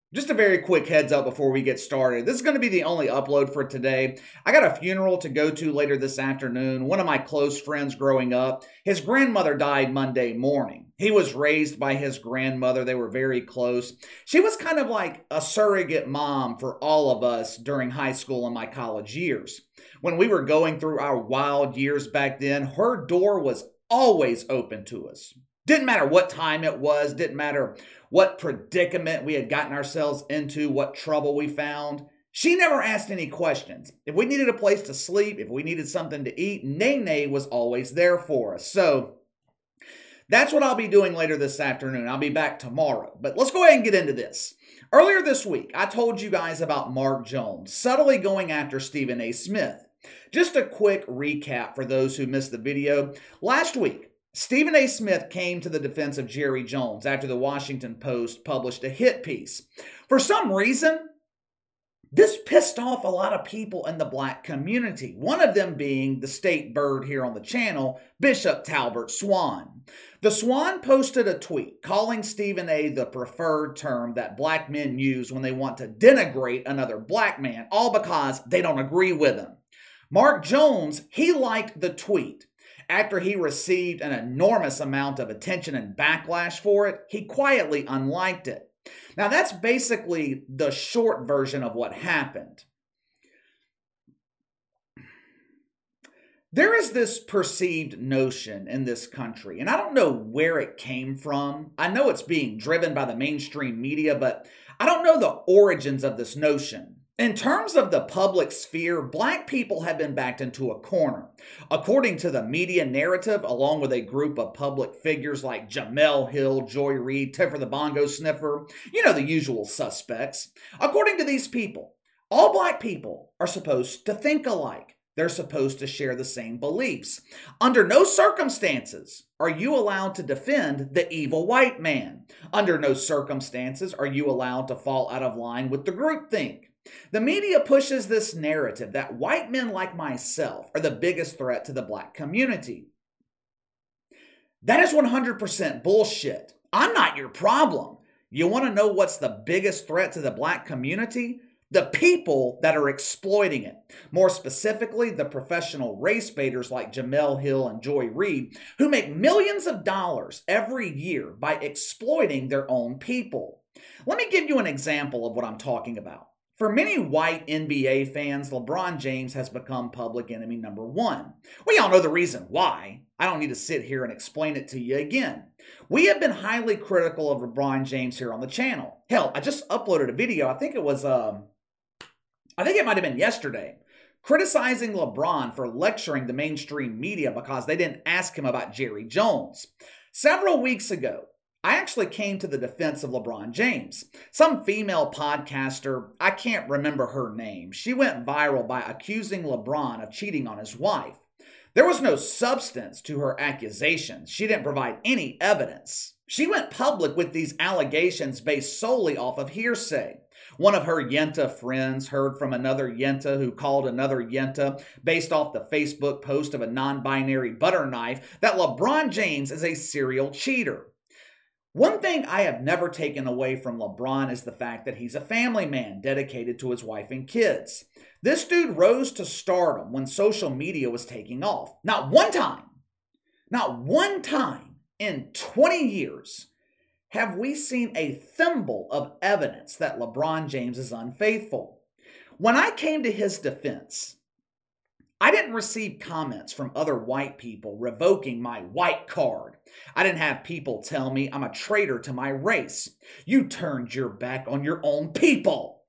Just a very quick heads up before we get started. This is going to be the only upload for today. I got a funeral to go to later this afternoon. One of my close friends growing up, his grandmother died Monday morning. He was raised by his grandmother. They were very close. She was kind of like a surrogate mom for all of us during high school and my college years. When we were going through our wild years back then, her door was always open to us. Didn't matter what time it was, didn't matter what predicament we had gotten ourselves into, what trouble we found. She never asked any questions. If we needed a place to sleep, if we needed something to eat, Nene was always there for us. So that's what I'll be doing later this afternoon. I'll be back tomorrow. But let's go ahead and get into this. Earlier this week, I told you guys about Mark Jones subtly going after Stephen A. Smith. Just a quick recap for those who missed the video. Last week, Stephen A. Smith came to the defense of Jerry Jones after the Washington Post published a hit piece. For some reason, this pissed off a lot of people in the black community, one of them being the state bird here on the channel, Bishop Talbert Swan. The Swan posted a tweet calling Stephen A. the preferred term that black men use when they want to denigrate another black man, all because they don't agree with him. Mark Jones, he liked the tweet. After he received an enormous amount of attention and backlash for it, he quietly unliked it. Now, that's basically the short version of what happened. There is this perceived notion in this country, and I don't know where it came from. I know it's being driven by the mainstream media, but I don't know the origins of this notion. In terms of the public sphere, black people have been backed into a corner. According to the media narrative, along with a group of public figures like Jemele Hill, Joy Reid, Tiffer the Bongo Sniffer, the usual suspects. According to these people, all black people are supposed to think alike. They're supposed to share the same beliefs. Under no circumstances are you allowed to defend the evil white man. Under no circumstances are you allowed to fall out of line with the groupthink. The media pushes this narrative that white men like myself are the biggest threat to the black community. That is 100% bullshit. I'm not your problem. You want to know what's the biggest threat to the black community? The people that are exploiting it. More specifically, the professional race baiters like Jemele Hill and Joy Reid, who make millions of dollars every year by exploiting their own people. Let me give you an example of what I'm talking about. For many white NBA fans, LeBron James has become public enemy number one. We all know the reason why. I don't need to sit here and explain it to you again. We have been highly critical of LeBron James here on the channel. Hell, I just uploaded a video, I think it might have been yesterday, criticizing LeBron for lecturing the mainstream media because they didn't ask him about Jerry Jones. Several weeks ago, I actually came to the defense of LeBron James. Some female podcaster, I can't remember her name, she went viral by accusing LeBron of cheating on his wife. There was no substance to her accusations. She didn't provide any evidence. She went public with these allegations based solely off of hearsay. One of her Yenta friends heard from another Yenta who called another Yenta based off the Facebook post of a non-binary butter knife that LeBron James is a serial cheater. One thing I have never taken away from LeBron is the fact that he's a family man dedicated to his wife and kids. This dude rose to stardom when social media was taking off. Not one time in 20 years have we seen a thimble of evidence that LeBron James is unfaithful. When I came to his defense, I didn't receive comments from other white people revoking my white card. I didn't have people tell me I'm a traitor to my race. You turned your back on your own people.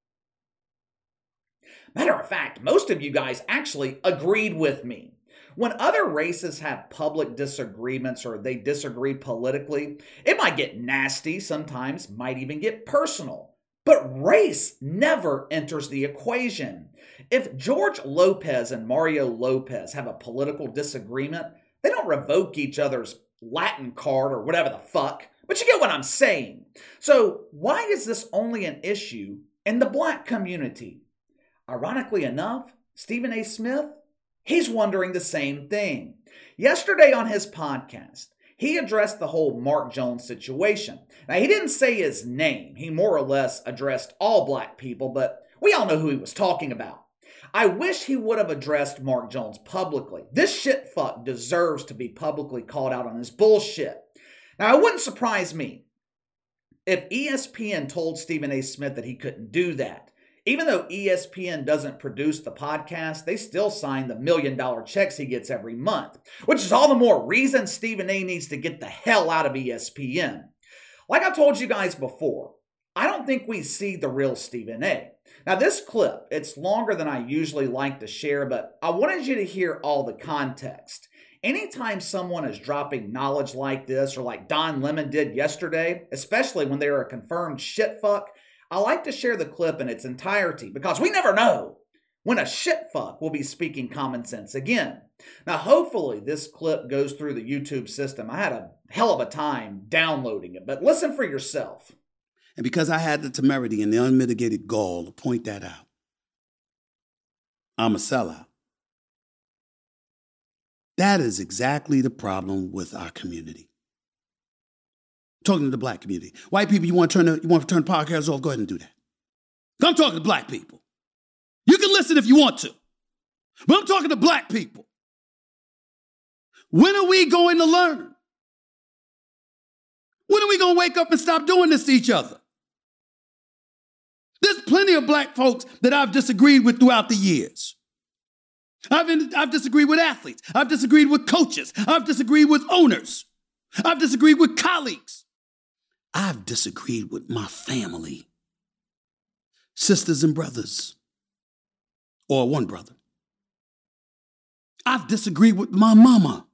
Matter of fact, most of you guys actually agreed with me. When other races have public disagreements or they disagree politically, it might get nasty, sometimes might even get personal. But race never enters the equation. If George Lopez and Mario Lopez have a political disagreement, they don't revoke each other's Latin card or whatever the fuck. But you get what I'm saying. So why is this only an issue in the black community? Ironically enough, Stephen A. Smith, he's wondering the same thing. Yesterday on his podcast, he addressed the whole Mark Jones situation. Now, he didn't say his name. He more or less addressed all black people, but we all know who he was talking about. I wish he would have addressed Mark Jones publicly. This shitfuck deserves to be publicly called out on his bullshit. Now, it wouldn't surprise me if ESPN told Stephen A. Smith that he couldn't do that. Even though ESPN doesn't produce the podcast, they still sign the $1 million checks he gets every month, which is all the more reason Stephen A. needs to get the hell out of ESPN. Like I told you guys before, I don't think we see the real Stephen A. Now this clip, it's longer than I usually like to share, but I wanted you to hear all the context. Anytime someone is dropping knowledge like this, or like Don Lemon did yesterday, especially when they're a confirmed shitfuck, I like to share the clip in its entirety because we never know when a shitfuck will be speaking common sense again. Now, hopefully this clip goes through the YouTube system. I had a hell of a time downloading it, but listen for yourself. And because I had the temerity and the unmitigated gall to point that out, I'm a sellout. That is exactly the problem with our community. Talking to the black community. White people, you want to turn podcasts off? Go ahead and do that. I'm talking to black people. You can listen if you want to, but I'm talking to black people. When are we going to learn? When are we going to wake up and stop doing this to each other? There's plenty of black folks that I've disagreed with throughout the years. I've disagreed with athletes. I've disagreed with coaches. I've disagreed with owners. I've disagreed with colleagues. I've disagreed with my family, sisters and brothers, or one brother. I've disagreed with my mama.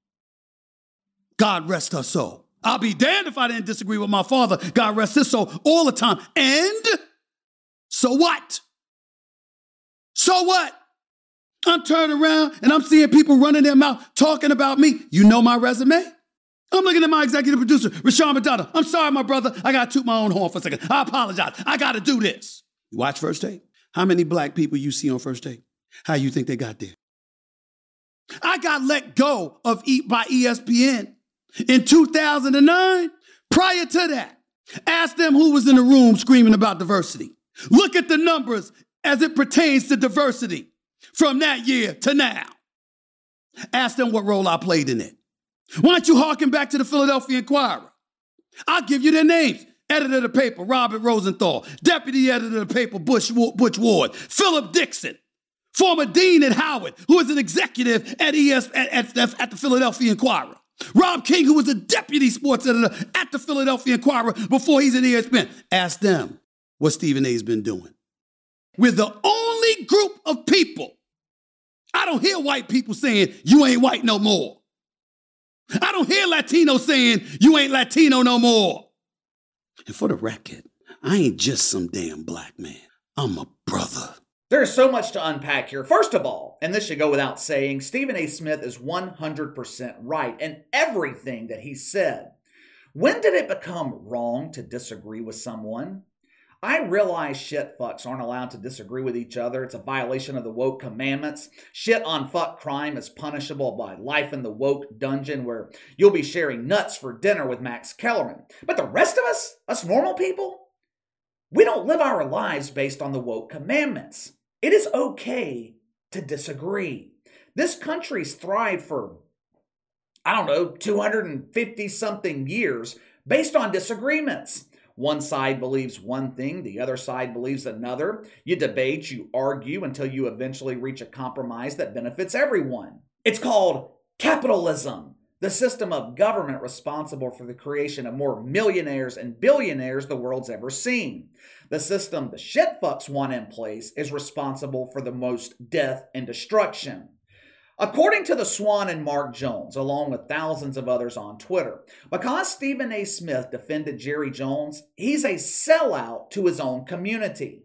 God rest her soul. I'll be damned if I didn't disagree with my father. God rest his soul all the time. And so what? So what? I'm turning around and I'm seeing people running their mouth talking about me. You know my resume? I'm looking at my executive producer, Rashawn Madonna. I'm sorry, my brother. I got to toot my own horn for a second. I apologize. I got to do this. You watch First Take? How many black people you see on First Take? How you think they got there? I got let go of by ESPN in 2009. Prior to that, ask them who was in the room screaming about diversity. Look at the numbers as it pertains to diversity from that year to now. Ask them what role I played in it. Why don't you harken back to the Philadelphia Inquirer? I'll give you their names. Editor of the paper, Robert Rosenthal. Deputy editor of the paper, Butch Ward. Philip Dixon. Former dean at Howard, who was an executive at the Philadelphia Inquirer. Rob King, who was a deputy sports editor at the Philadelphia Inquirer before he's at ESPN. Ask them what Stephen A's been doing. We're the only group of people. I don't hear white people saying, you ain't white no more. I don't hear Latinos saying, you ain't Latino no more. And for the record, I ain't just some damn black man. I'm a brother. There's so much to unpack here. First of all, and this should go without saying, Stephen A. Smith is 100% right in everything that he said. When did it become wrong to disagree with someone? I realize shit fucks aren't allowed to disagree with each other. It's a violation of the woke commandments. Shit on fuck crime is punishable by life in the woke dungeon where you'll be sharing nuts for dinner with Max Kellerman. But the rest of us normal people, we don't live our lives based on the woke commandments. It is okay to disagree. This country's thrived for, 250 something years based on disagreements. One side believes one thing, the other side believes another. You debate, you argue until you eventually reach a compromise that benefits everyone. It's called capitalism, the system of government responsible for the creation of more millionaires and billionaires the world's ever seen. The system the shitfucks want in place is responsible for the most death and destruction. According to the Swan and Mark Jones, along with thousands of others on Twitter, because Stephen A. Smith defended Jerry Jones, he's a sellout to his own community.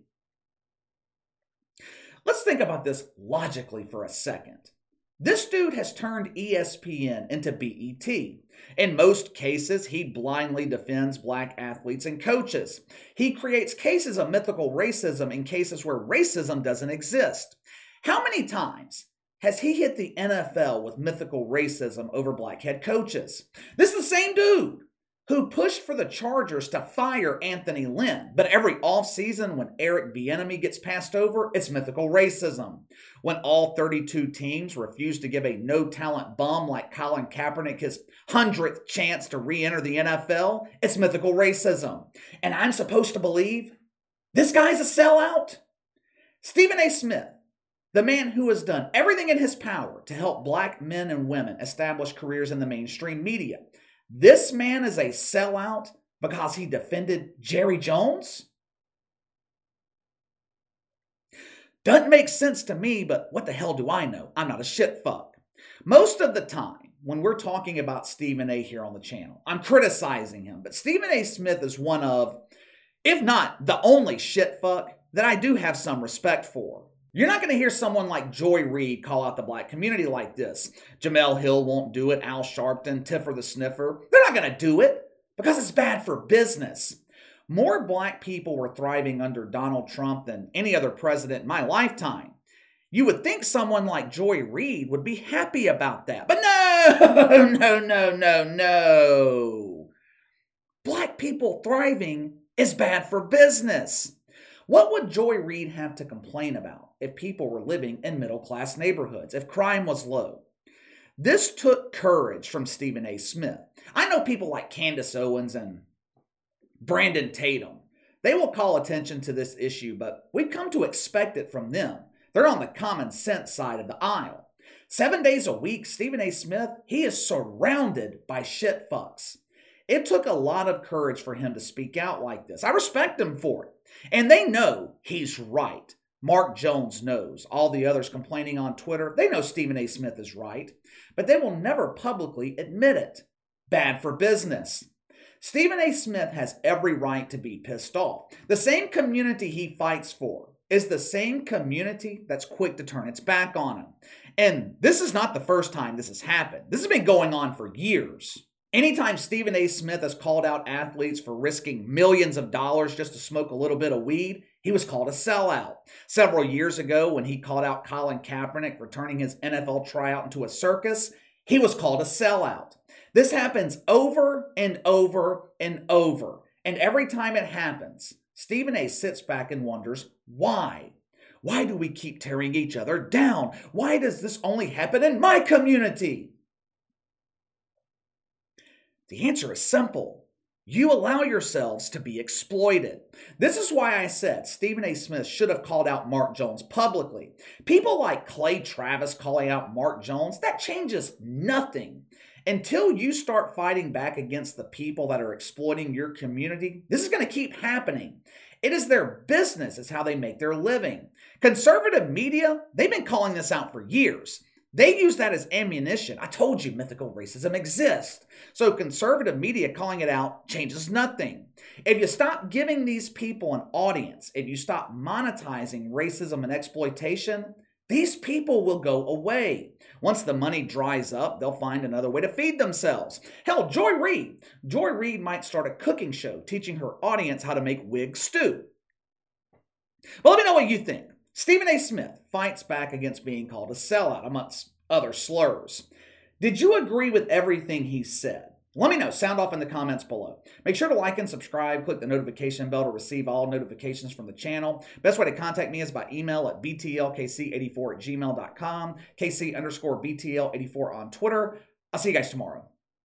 Let's think about this logically for a second. This dude has turned ESPN into BET. In most cases, he blindly defends black athletes and coaches. He creates cases of mythical racism in cases where racism doesn't exist. How many times has he hit the NFL with mythical racism over black head coaches. This is the same dude who pushed for the Chargers to fire Anthony Lynn. But every offseason when Eric Bieniemy gets passed over, it's mythical racism. When all 32 teams refuse to give a no-talent bum like Colin Kaepernick his 100th chance to re-enter the NFL, it's mythical racism. And I'm supposed to believe this guy's a sellout? Stephen A. Smith, the man who has done everything in his power to help black men and women establish careers in the mainstream media, this man is a sellout because he defended Jerry Jones? Doesn't make sense to me, but what the hell do I know? I'm not a shit fuck. Most of the time, when we're talking about Stephen A. here on the channel, I'm criticizing him, but Stephen A. Smith is one of, if not the only shit fuck, that I do have some respect for. You're not going to hear someone like Joy Reid call out the black community like this. Jemele Hill won't do it. Al Sharpton, Tiffer the Sniffer. They're not going to do it because it's bad for business. More black people were thriving under Donald Trump than any other president in my lifetime. You would think someone like Joy Reid would be happy about that. But no. Black people thriving is bad for business. What would Joy Reid have to complain about if people were living in middle-class neighborhoods, if crime was low? This took courage from Stephen A. Smith. I know people like Candace Owens and Brandon Tatum. They will call attention to this issue, but we've come to expect it from them. They're on the common sense side of the aisle. 7 days a week, Stephen A. Smith, he is surrounded by shit fucks. It took a lot of courage for him to speak out like this. I respect him for it. And they know he's right. Mark Jones knows. All the others complaining on Twitter, they know Stephen A. Smith is right. But they will never publicly admit it. Bad for business. Stephen A. Smith has every right to be pissed off. The same community he fights for is the same community that's quick to turn its back on him. And this is not the first time this has happened. This has been going on for years. Anytime Stephen A. Smith has called out athletes for risking millions of dollars just to smoke a little bit of weed, he was called a sellout. Several years ago, when he called out Colin Kaepernick for turning his NFL tryout into a circus, he was called a sellout. This happens over and over and over. And every time it happens, Stephen A. sits back and wonders, why? Why do we keep tearing each other down? Why does this only happen in my community? The answer is simple. You allow yourselves to be exploited. This is why I said Stephen A. Smith should have called out Mark Jones publicly. People like Clay Travis calling out Mark Jones, that changes nothing. Until you start fighting back against the people that are exploiting your community, this is going to keep happening. It is their business, it's how they make their living. Conservative media, they've been calling this out for years. They use that as ammunition. I told you mythical racism exists. So conservative media calling it out changes nothing. If you stop giving these people an audience, if you stop monetizing racism and exploitation, these people will go away. Once the money dries up, they'll find another way to feed themselves. Hell, Joy Reid might start a cooking show teaching her audience how to make wig stew. Well, let me know what you think. Stephen A. Smith fights back against being called a sellout, amongst other slurs. Did you agree with everything he said? Let me know. Sound off in the comments below. Make sure to like and subscribe. Click the notification bell to receive all notifications from the channel. Best way to contact me is by email at btlkc84@gmail.com, KC_BTL84 on Twitter. I'll see you guys tomorrow.